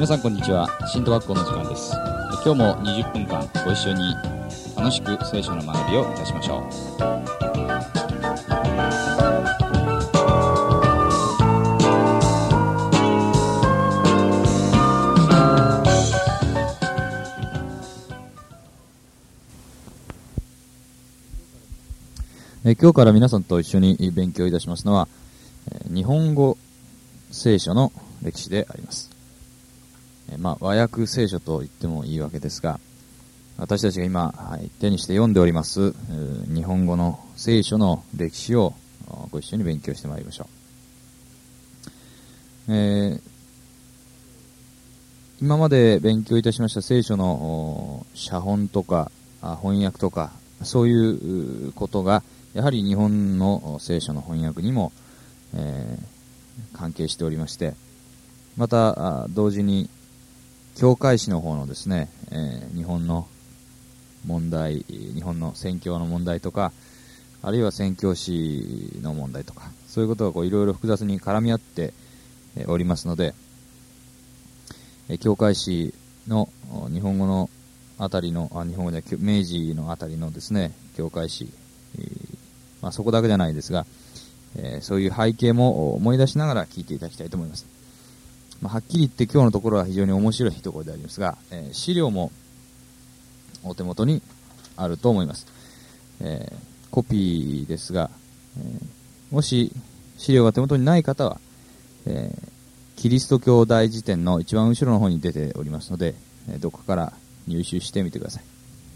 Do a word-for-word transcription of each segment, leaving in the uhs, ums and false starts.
皆さんこんにちは。新都学校の時間です。今日もにじゅっぷんかんご一緒に楽しく聖書の学びをいたしましょう。え今日から皆さんと一緒に勉強いたしますのは、日本語聖書の歴史であります。えまあ、和訳聖書と言ってもいいわけですが、私たちが今、はい、手にして読んでおります、日本語の聖書の歴史をご一緒に勉強してまいりましょう。えー、今まで勉強いたしました聖書の写本とか翻訳とか、そういうことがやはり日本の聖書の翻訳にも、えー、関係しておりまして、また同時に教会史の方のですね、えー、日本の問題、日本の宣教の問題とか、あるいは宣教師の問題とか、そういうことがこういろいろ複雑に絡み合っておりますので、教会史の日本語のあたりの、あ日本語で明治のあたりのですね、教会史、まあ、そこだけじゃないですが、えー、そういう背景も思い出しながら聞いていただきたいと思います。まあ、はっきり言って今日のところは非常に面白いところでありますが、えー、資料もお手元にあると思います。えー、コピーですが、えー、もし資料が手元にない方は、えー、キリスト教大辞典の一番後ろの方に出ておりますので、えー、どこかから入手してみてください。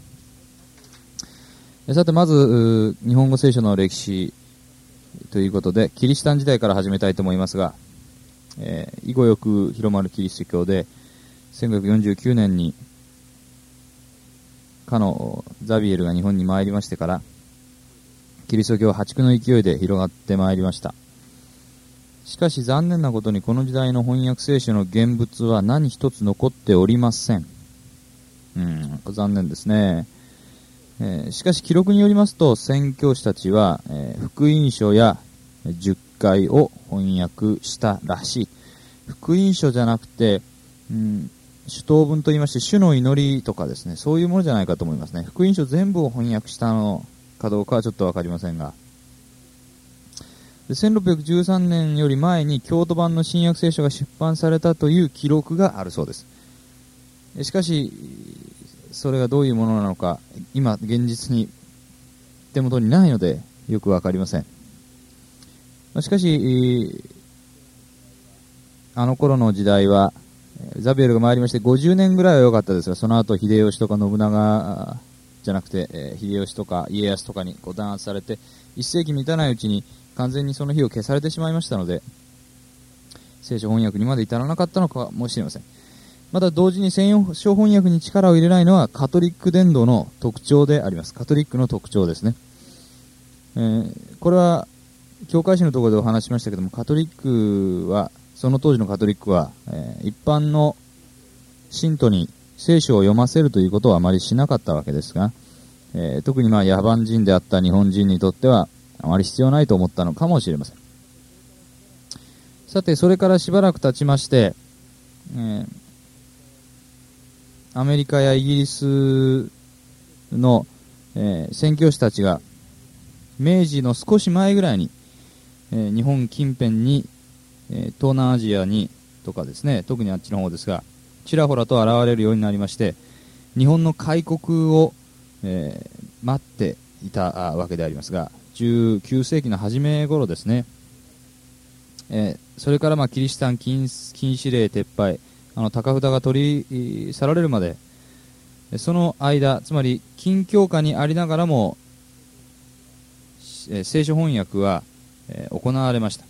えー、さてまず日本語聖書の歴史ということでキリシタン時代から始めたいと思いますが、えー、以後よく広まるキリスト教でせんごひゃくよんじゅうきゅうねんにかのザビエルが日本に参りましてからキリスト教は破竹の勢いで広がってまいりました。しかし残念なことにこの時代の翻訳聖書の現物は何一つ残っておりません。うん、残念ですね。えー、しかし記録によりますと宣教師たちは、えー、福音書やじゅっかいを翻訳したらしい。福音書じゃなくて、うん、主祷文と言いまして主の祈りとかですね、そういうものじゃないかと思いますね。福音書全部を翻訳したのかどうかはちょっとわかりませんが、でせんろっぴゃくじゅうさんねんより前に京都版の新約聖書が出版されたという記録があるそうです。しかしそれがどういうものなのか今現実に手元にないのでよくわかりません。しかしあの頃の時代はザビエルが参りましてごじゅうねんぐらいは良かったですが、その後秀吉とか信長じゃなくて秀吉とか家康とかにこう弾圧されていっせいき満たないうちに完全にその日を消されてしまいましたので、聖書翻訳にまで至らなかったのかもしれません。また同時に聖書翻訳に力を入れないのはカトリック伝道の特徴であります。カトリックの特徴ですね。えー、これは教会史のところでお話ししましたけども、カトリックはその当時のカトリックは、えー、一般の信徒に聖書を読ませるということはあまりしなかったわけですが、えー、特にまあ野蛮人であった日本人にとってはあまり必要ないと思ったのかもしれません。さてそれからしばらく経ちまして、えー、アメリカやイギリスの、えー、宣教師たちが明治の少し前ぐらいに、えー、日本近辺に、えー、東南アジアにとかですね、特にあっちの方ですがちらほらと現れるようになりまして、日本の開国を、えー、待っていたわけでありますが、じゅうきゅうせいきの初め頃ですね、えー、それからまあキリシタン禁禁止令撤廃、あの高札が取り去られるまで、その間、つまり禁教下にありながらも、えー、聖書翻訳は、えー、行われました。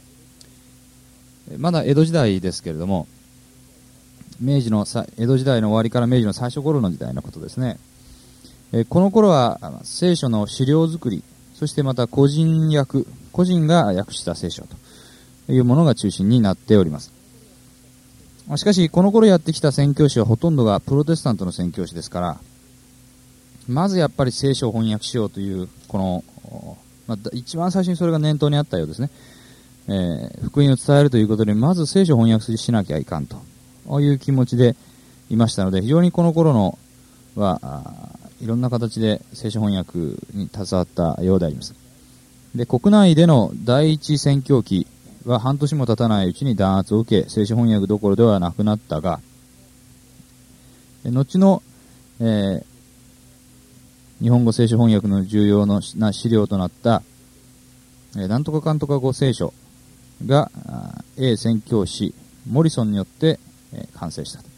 まだ江戸時代ですけれども、明治の江戸時代の終わりから明治の最初頃の時代のことですね。えー、この頃は聖書の資料作り、そしてまた個人訳、個人が訳した聖書というものが中心になっております。しかしこの頃やってきた宣教師はほとんどがプロテスタントの宣教師ですから、まずやっぱり聖書を翻訳しようというこの、まあ、一番最初にそれが念頭にあったようですね。えー、福音を伝えるということでまず聖書を翻訳しなきゃいかんという気持ちでいましたので、非常にこの頃のはいろんな形で聖書翻訳に携わったようであります。で、国内での第一宣教期は半年も経たないうちに弾圧を受け、聖書翻訳どころではなくなったが、後の、えー、日本語聖書翻訳の重要な資料となった、えー、なんとかかんとか語聖書が、英宣教師モリソンによって、えー、完成した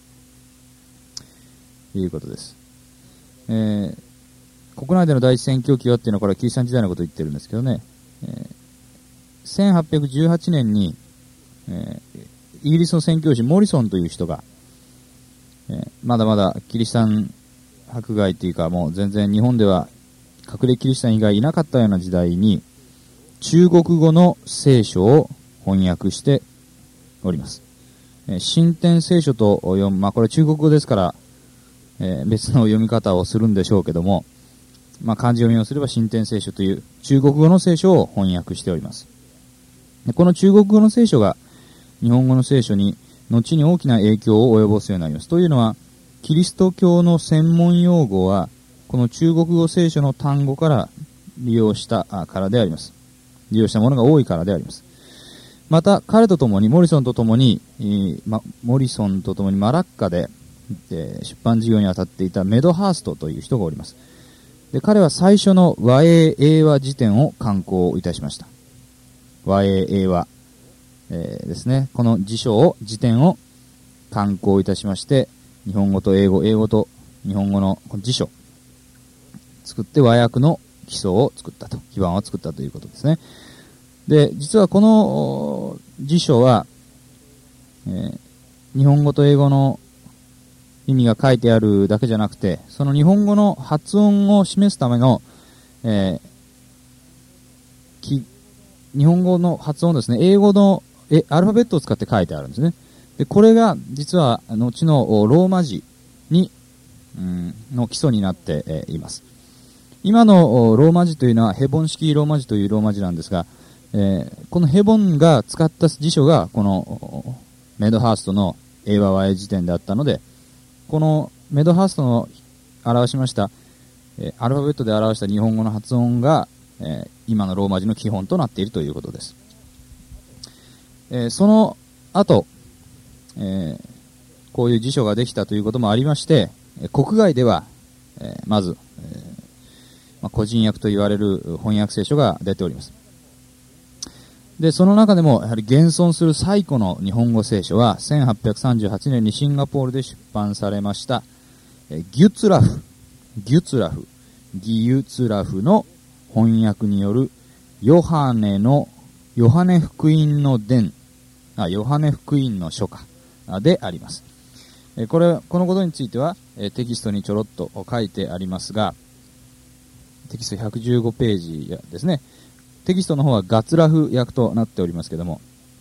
ということです。えー、国内での第一宣教期はっていうのはこれはキリシタン時代のことを言ってるんですけどね、えー、せんはっぴゃくじゅうはちねんに、えー、イギリスの宣教師モリソンという人が、えー、まだまだキリシタン迫害というか、もう全然日本では隠れキリシタン以外いなかったような時代に中国語の聖書を翻訳しております。えー、新天聖書と読む、まあこれ中国語ですから、えー、別の読み方をするんでしょうけども、まあ漢字読みをすれば新天聖書という中国語の聖書を翻訳しております。でこの中国語の聖書が日本語の聖書に後に大きな影響を及ぼすようになります。というのは、キリスト教の専門用語はこの中国語聖書の単語から利用したからであります。利用したものが多いからであります。また彼と共にモリソンと共に、ま、モリソンと共にマラッカで、えー、出版事業に当たっていたメドハーストという人がおります。で彼は最初の和英英和辞典を刊行いたしました。和英英和、えー、ですね。この辞書を辞典を刊行いたしまして、日本語と英語、英語と日本語の辞書作って和訳の基礎を作ったと、基盤を作ったということですね。で、実はこの辞書は、えー、日本語と英語の意味が書いてあるだけじゃなくて、その日本語の発音を示すための、えー、き日本語の発音ですね、英語のえアルファベットを使って書いてあるんですね。で、これが実は後のローマ字に、うん、の基礎になって、えー、います。今のローマ字というのはヘボン式ローマ字というローマ字なんですが、えー、このヘボンが使った辞書がこのメドハーストの英和和英辞典であったので、このメドハーストの表しました、えー、アルファベットで表した日本語の発音が、えー、今のローマ字の基本となっているということです。えー、その後、えー、こういう辞書ができたということもありまして、国外では、えー、まず、えーまあ、個人訳と言われる翻訳聖書が出ております。で、その中でもやはり現存する最古の日本語聖書はせんはっぴゃくさんじゅうはちねんにシンガポールで出版されました、えギュツラフ、ギュツラフ、ギユツラフの翻訳によるヨハネの、ヨハネ福音の伝、あ、ヨハネ福音の書かであります。えこれ、このことについてはえテキストにちょろっと書いてありますが、テキストひゃくじゅうごページですね。テキストの方はガツラフ訳となっておりますけども、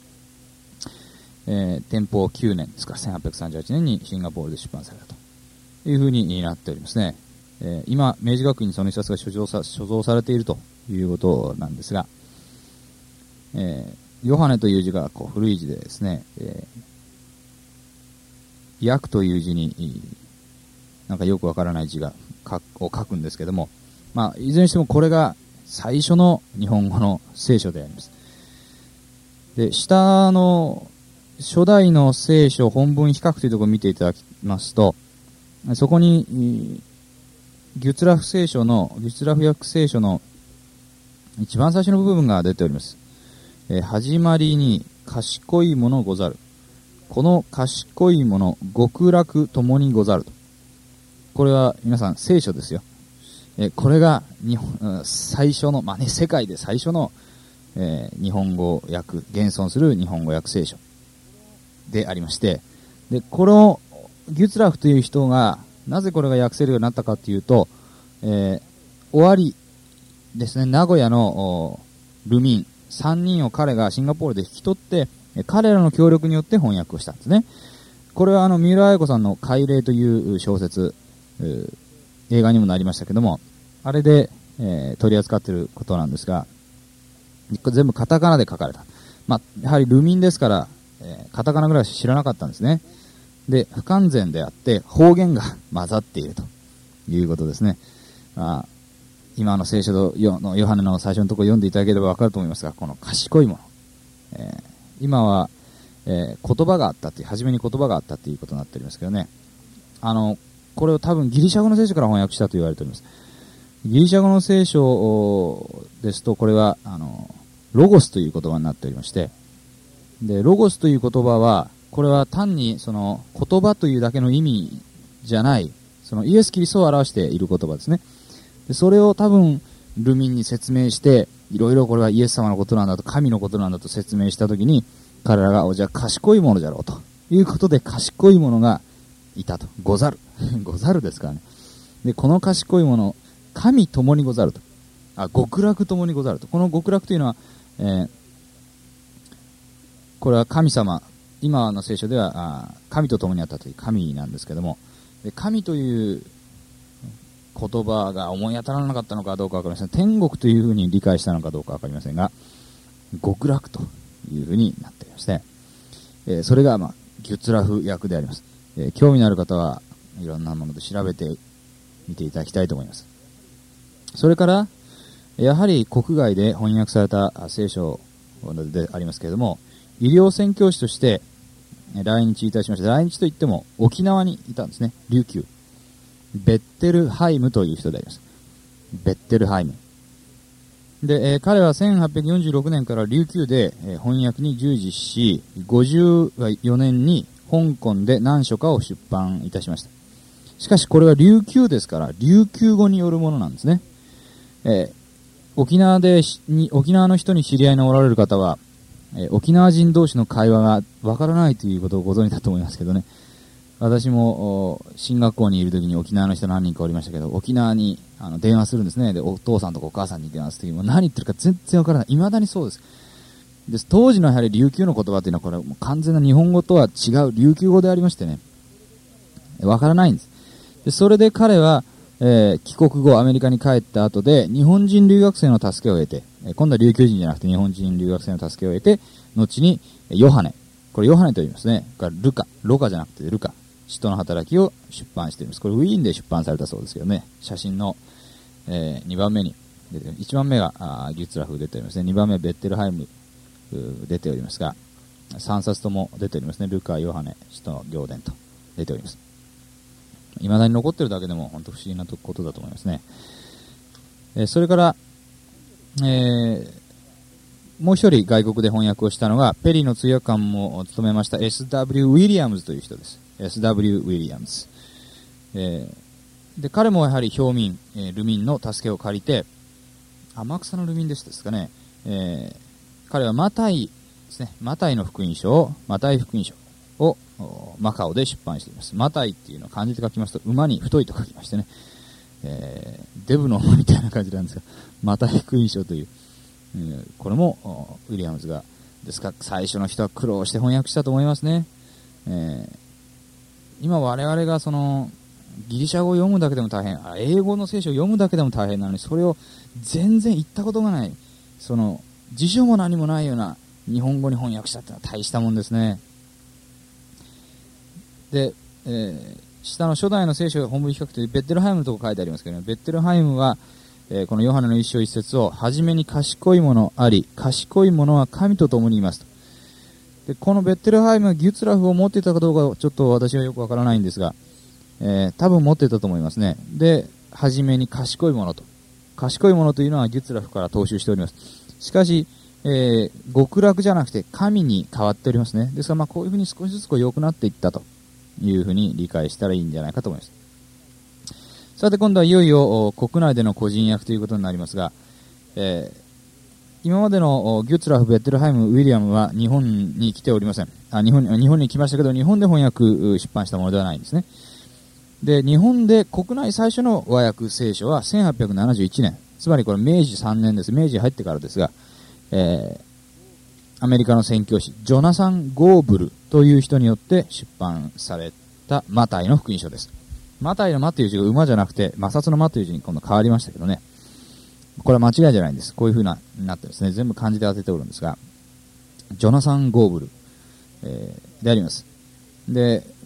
えー、天保きゅうねんですか、せんはっぴゃくさんじゅうはちねんにシンガポールで出版されたというふうになっておりますね。えー、今、明治学院にその一冊が所蔵さ、所蔵されているということなんですが、えー、ヨハネという字がこう古い字でですね、えー、訳という字になんかよくわからない字がを書くんですけども、まあ、いずれにしてもこれが最初の日本語の聖書であります。で、下の初代の聖書本文比較というところを見ていただきますと、そこにギュツラフ聖書の、ギュツラフ訳聖書の一番最初の部分が出ております。えー、始まりに賢いものござる。この賢いもの、極楽ともにござると。これは皆さん聖書ですよ。えー、これが日本最初の、まあね、世界で最初の、えー、日本語訳、現存する日本語訳聖書でありまして、で、このギュツラフという人がなぜこれが訳せるようになったかというと、えー、終わりですね、名古屋のルミンさんにんを彼がシンガポールで引き取って、彼らの協力によって翻訳をしたんですね。これはあの三浦綾子さんの海霊という小説、映画にもなりましたけども、あれで、えー、取り扱っていることなんですが、全部カタカナで書かれた。まあ、やはりルミンですから、えー、カタカナぐらいしか知らなかったんですね。 で、不完全であって方言が混ざっているということですね。あ今の聖書のヨハネの最初のところ読んでいただければわかると思いますが、この賢いもの、えー、今は、えー、言葉があったっていう、初めに言葉があったっていうことになっておりますけどね。あの、これを多分ギリシャ語の聖書から翻訳したと言われております。ギリシャ語の聖書ですと、これは、あの、ロゴスという言葉になっておりまして、で、ロゴスという言葉は、これは単にその言葉というだけの意味じゃない、そのイエス・キリストを表している言葉ですね。で、それを多分、ルミンに説明して、いろいろこれはイエス様のことなんだと、神のことなんだと説明したときに、彼らが、お、じゃあ賢いものじゃろうということで、賢いものがいたと。ござる。ござるですからね。で、この賢いもの、神ともにござると。あ、極楽ともにござると。この極楽というのは、えー、これは神様、今の聖書では、あ神と共にあったという神なんですけども、で神という言葉が思い当たらなかったのかどうかわかりません。天国というふうに理解したのかどうかわかりませんが、極楽というふうになっていまして、えー、それが、まあ、ギュツラフ役であります。えー、興味のある方はいろんなもので調べてみていただきたいと思います。それから、やはり国外で翻訳された聖書でありますけれども、医療宣教師として来日いたしました。来日といっても沖縄にいたんですね。琉球。ベッテルハイムという人であります。ベッテルハイム。で、えー、彼はせんはっぴゃくよんじゅうろくねんから琉球で、えー、翻訳に従事し、ごじゅうよねんに香港で何書かを出版いたしました。しかしこれは琉球ですから、琉球語によるものなんですね。えー、沖縄でに、沖縄の人に知り合いのおられる方は、えー、沖縄人同士の会話がわからないということをご存知だと思いますけどね。私も進学校にいる時に沖縄の人何人かおりましたけど、沖縄にあの電話するんですね。で、お父さんとかお母さんに電話する時も何言ってるか全然わからない。未だにそうです。です。当時のやはり琉球の言葉というのはこれはもう完全な日本語とは違う琉球語でありましてね、わからないんです。で、それで彼は、えー、帰国後アメリカに帰った後で日本人留学生の助けを得て、えー、今度は琉球人じゃなくて日本人留学生の助けを得て、後にヨハネ、これヨハネと言いますね。ルカ、ロカじゃなくてルカ。使徒の働きを出版しています。これウィーンで出版されたそうですけどね。写真の、えー、にばんめに出て、いちばんめがギュツラフ出ておりますね。にばんめベッテルハイム出ておりますが、さんさつとも出ておりますね。ルカ、ヨハネ、使徒の行伝と出ております。未だに残ってるだけでも本当不思議なことだと思いますね。えー、それから、えー、もう一人外国で翻訳をしたのがペリーの通訳官も務めました エスダブリュー ウィリアムズという人です。エスダブリュー ウィリアムズ、えー、で彼もやはり表民、えー、ルミンの助けを借りて、天草のルミンですですかね、えー、彼はマタイですね、マタイの福音書をマタイ福音書をマカオで出版しています。マタイっていうのを漢字で書きますと馬に太いと書きましてね、えー、デブの馬みたいな感じなんですが、マタイ福音書という、えー、これもウィリアムズがですから最初の人は苦労して翻訳したと思いますね。えー今我々がそのギリシャ語を読むだけでも大変、英語の聖書を読むだけでも大変なのに、それを全然言ったことがない、その辞書も何もないような日本語に翻訳したってのは大したもんですね。で、えー、下の初代の聖書本文比較というベッテルハイムのところ書いてありますけどね、ベッテルハイムは、えー、このヨハネの一章一節を、はじめに賢いものあり、賢いものは神と共にいますと。でこのベッテルハイムはギュツラフを持っていたかどうかちょっと私はよくわからないんですが、えー、多分持っていたと思いますね。で、はじめに賢いものと。賢いものというのはギュツラフから踏襲しております。しかし、えー、極楽じゃなくて神に変わっておりますね。ですからまあこういうふうに少しずつこう良くなっていったというふうに理解したらいいんじゃないかと思います。さて今度はいよいよ国内での個人訳ということになりますが、えー今までのギュツラフ、ベッテルハイム、ウィリアムは日本に来ておりません。あ、日本、日本に来ましたけど、日本で翻訳出版したものではないんですね。で、日本で国内最初の和訳聖書はせんはっぴゃくななじゅういちねん。つまりこれ明治さんねんです。明治入ってからですが、えー、アメリカの宣教師、ジョナサン・ゴーブルという人によって出版されたマタイの福音書です。マタイのマという字が馬じゃなくて、摩擦のマという字に今度変わりましたけどね。これは間違いじゃないんです。こういう風ななってですね、全部漢字で当てておるんですが、ジョナサン・ゴーブル、えー、であります。で、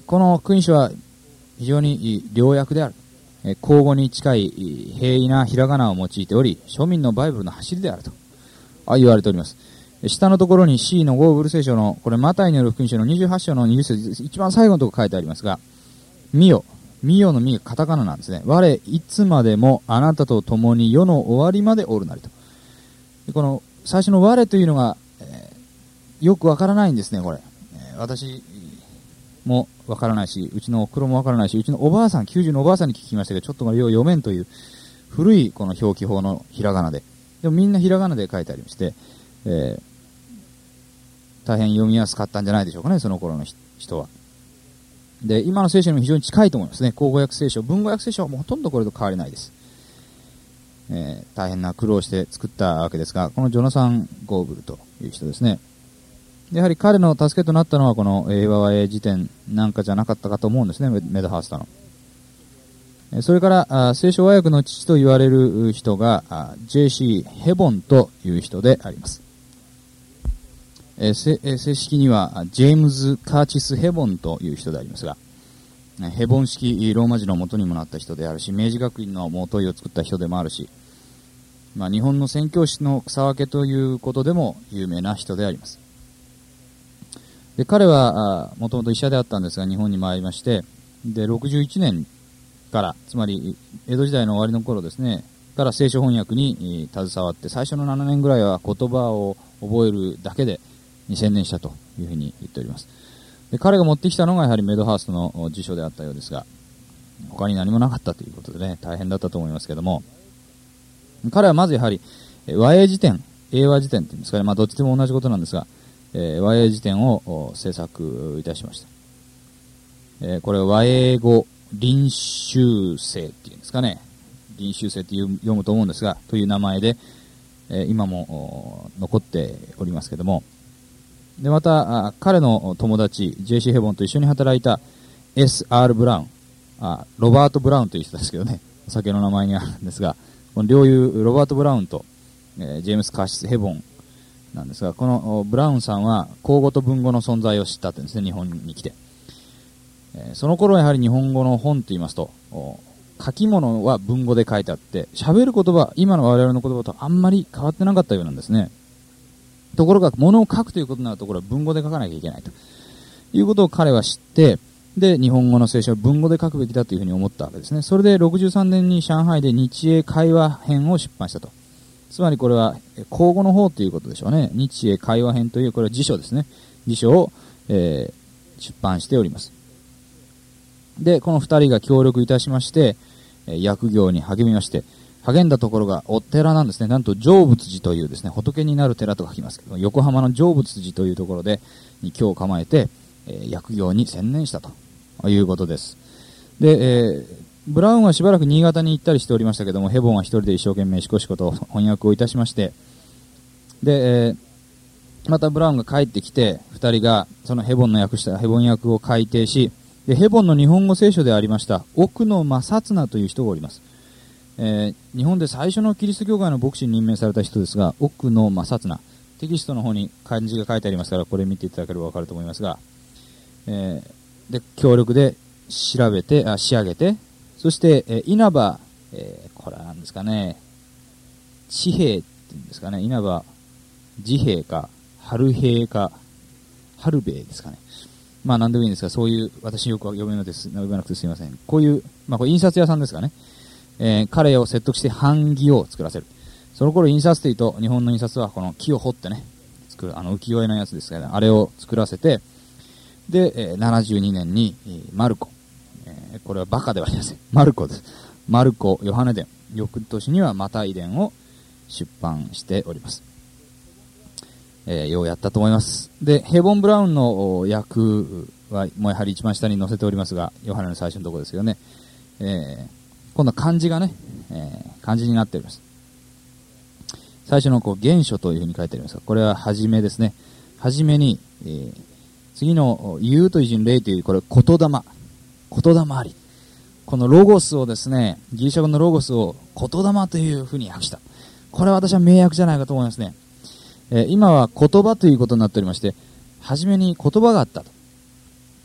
この君主は非常に良訳である。口語に近い平易なひらがなを用いており、庶民のバイブルの走りであると言われております。下のところに C のゴーグル聖書の、これマタイによる福音書のにじゅうはち章のにじゅっ節、一番最後のところ書いてありますが、見よ、見よの見がカタカナなんですね。我いつまでもあなたと共に世の終わりまでおるなりと。でこの最初の我というのが、えー、よくわからないんですね、これ。えー、私もわからないし、うちのおふくろもわからないし、うちのおばあさん、きゅうじゅうのおばあさんに聞きましたけど、ちょっとこれよう読めんという古いこの表記法のひらがなで、でもみんなひらがなで書いてありまして、えー、大変読みやすかったんじゃないでしょうかね、その頃の人は。で、今の聖書にも非常に近いと思いますね。口語訳聖書、文語訳聖書はもうほとんどこれと変わりないです。えー、大変な苦労して作ったわけですが、このジョナサン・ゴーグルという人ですね。やはり彼の助けとなったのはこの英和和英辞典なんかじゃなかったかと思うんですね、メドハーストの。それから聖書和訳の父と言われる人が ジェイシー ヘボンという人であります。えー、正式にはジェームズ・カーチス・ヘボンという人でありますが、ヘボン式ローマ字の元にもなった人であるし、明治学院の元井を作った人でもあるし、まあ、日本の宣教師の草分けということでも有名な人であります。で彼はもともと医者であったんですが、日本に参りまして、でろくじゅういちねんから、つまり江戸時代の終わりの頃ですね、から聖書翻訳に携わって、最初のななねんぐらいは言葉を覚えるだけでに専念したというふうに言っております。で彼が持ってきたのがやはりメドハーストの辞書であったようですが、他に何もなかったということでね、大変だったと思いますけども、彼はまずやはり和英辞典、英和辞典っていうんですかね、まあどっちでも同じことなんですが、えー、和英辞典を制作いたしました。えー、これは和英語臨修正っていうんですかね、臨修正っていう読むと思うんですが、という名前で、えー、今も残っておりますけども、でまた彼の友達 ジェイシー ヘボンと一緒に働いた エスアール ブラウン、あロバート・ブラウンという人ですけどね、お酒の名前にあるんですが、この両友ロバート・ブラウンと、えー、ジェームス・カーシス・ヘボンなんですが、このブラウンさんは口語と文語の存在を知ったってんですね、日本に来て。えー、その頃やはり日本語の本と言いますと、書き物は文語で書いてあって、喋る言葉、今の我々の言葉とあんまり変わってなかったようなんですね。ところが、物を書くということになるところは文語で書かなきゃいけないということを彼は知って、で、日本語の聖書は文語で書くべきだというふうに思ったわけですね。それでろくじゅうさんねんに上海で日英会話編を出版したと。つまりこれは口語の方ということでしょうね。日英会話編という、これは辞書ですね。辞書を、えー、出版しております。で、この二人が協力いたしまして、訳業に励みまして、励んだところがお寺なんですね。なんと成仏寺というですね、仏になる寺と書きますけど、横浜の成仏寺というところでに居を構えて、えー、訳業に専念したということです。で、えー、ブラウンはしばらく新潟に行ったりしておりましたけども、ヘボンは一人で一生懸命しこしこと翻訳をいたしまして、で、えー、またブラウンが帰ってきて、二人がそのヘボンの訳したヘボン訳を改訂し、でヘボンの日本語聖書でありました奥野正綱という人がおります。えー、日本で最初のキリスト教会の牧師に任命された人ですが、奥野正綱、テキストの方に漢字が書いてありますから、これ見ていただければわかると思いますが、えー、で協力で調べてあ仕上げて、そして、えー、稲葉、えー、これは何ですかね、地平っていうんですかね、稲葉治平か春平か春兵衛ですかね。まあ何でもいいんですが、そういう、私よく読めなくてすみません。こういう、まあこれ印刷屋さんですかね。えー、彼を説得して版木を作らせる。その頃印刷というと、日本の印刷はこの木を掘ってね、作る、あの浮世絵のやつですから、ね、あれを作らせて、で、えー、ななじゅうにねんに、えー、マルコ、えー、これはバカではありません。マルコです。マルコ・ヨハネ伝。翌年にはマタイ伝を出版しております。えー、ようやったと思います。で、ヘボン・ブラウンの訳は、もうやはり一番下に載せておりますが、ヨハネの最初のところですよね。えー、今度は漢字がね、えー、漢字になっております。最初のこう原書というふうに書いてありますが、これははじめですね。はじめに、えー、次の言うという字に霊という、これ言霊、言霊あり。このロゴスをですね、ギリシャ語のロゴスを言霊というふうに訳した。これは私は名訳じゃないかと思いますね。えー、今は言葉ということになっておりまして、はじめに言葉があったと。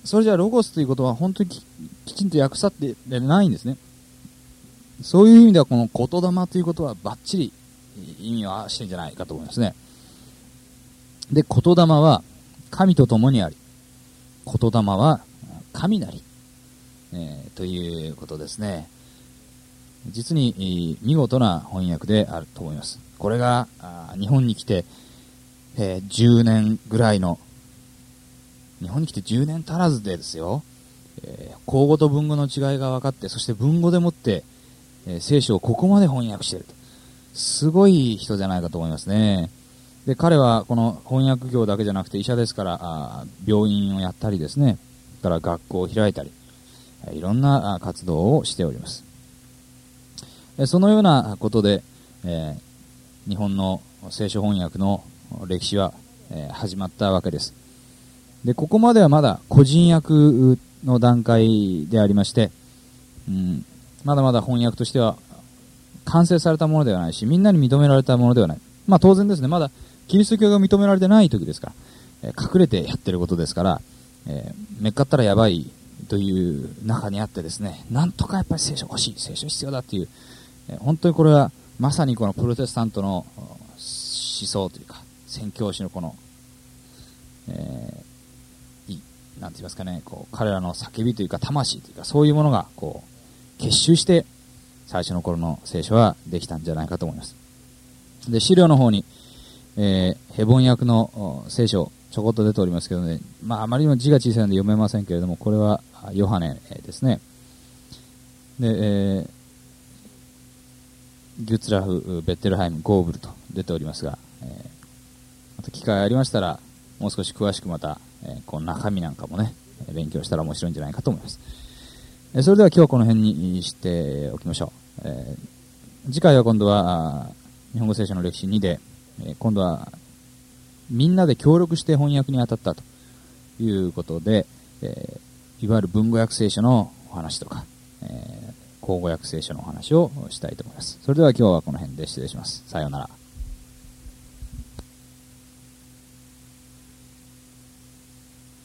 それじゃあロゴスということは本当に き, きちんと訳さってないんですね。そういう意味ではこの言霊ということはバッチリ意味はしてるんじゃないかと思いますね。で、言霊は神と共にあり、言霊は神なり、えー、ということですね。実に見事な翻訳であると思います。これが日本に来て、えー、じゅうねんぐらいの、日本に来てじゅうねん足らずでですよ、えー、口語と文語の違いが分かって、そして文語でもって、えー、聖書をここまで翻訳していると。すごい人じゃないかと思いますね。で、彼はこの翻訳業だけじゃなくて医者ですから、あ病院をやったりですね、から学校を開いたり、いろんな活動をしております。そのようなことで、えー、日本の聖書翻訳の歴史は、えー、始まったわけです。で、ここまではまだ個人訳の段階でありまして、うん、まだまだ翻訳としては完成されたものではないし、みんなに認められたものではない。まあ当然ですね、まだキリスト教が認められてない時ですから、えー、隠れてやってることですから、えー、めっかったらやばいという中にあってですね、なんとかやっぱり聖書欲しい、聖書必要だっていう、えー、本当にこれはまさにこのプロテスタントの思想というか、宣教師のこの、えー、いなんて言いますかね、こう彼らの叫びというか魂というか、そういうものがこう結集して最初の頃の聖書はできたんじゃないかと思います。で、資料の方に、えー、ヘボン訳の聖書ちょこっと出ておりますけどね、まああまりにも字が小さいので読めませんけれども、これはヨハネですね。で、えー、ギュツラフ、ベッテルハイム、ゴーブルと出ておりますが、えー、また機会ありましたらもう少し詳しくまた、えー、この中身なんかもね勉強したら面白いんじゃないかと思います。えー、それでは今日はこの辺にしておきましょう。えー、次回は今度は日本語聖書の歴史にで、えー、今度はみんなで協力して翻訳に当たったということで、えー、いわゆる文語訳聖書のお話とか、えー、口語訳聖書のお話をしたいと思います。それでは今日はこの辺で失礼します。さようなら。